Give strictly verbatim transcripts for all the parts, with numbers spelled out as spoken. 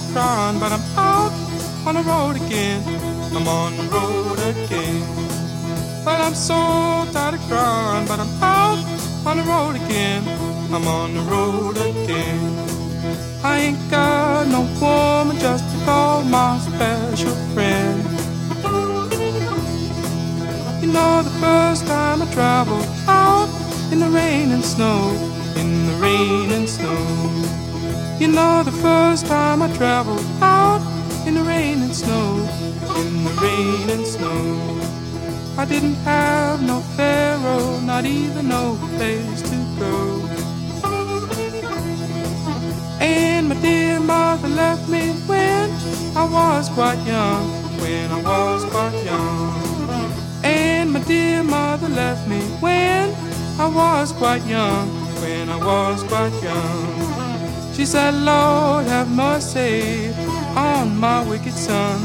crying, but I'm out on the road again. I'm on the road again. But I'm so tired of crying, but I'm out on the road again. I'm on the road again. I ain't got no woman just to call my special friend. You know the first time I traveled out in the rain and snow, in the rain and snow. You know the first time I traveled out in the rain and snow, in the rain and snow. I didn't have no pharaoh, not even no place to go. And my dear mother left me when I was quite young, when I was quite young. And my dear mother left me when I was quite young, when I was quite young. She said, Lord, have mercy on my wicked son.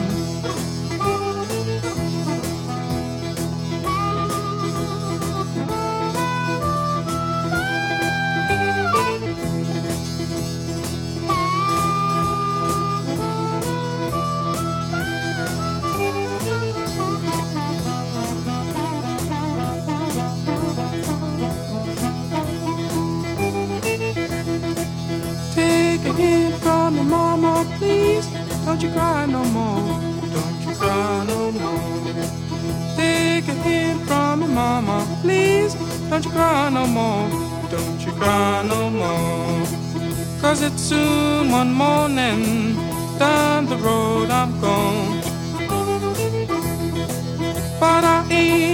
Take a hint from your mama, please. Don't you cry no more. Don't you cry no more. Take a hint from your mama, please. Don't you cry no more. Don't you cry no more. Cause it's soon one morning. Down the road I'm gone. But I ain't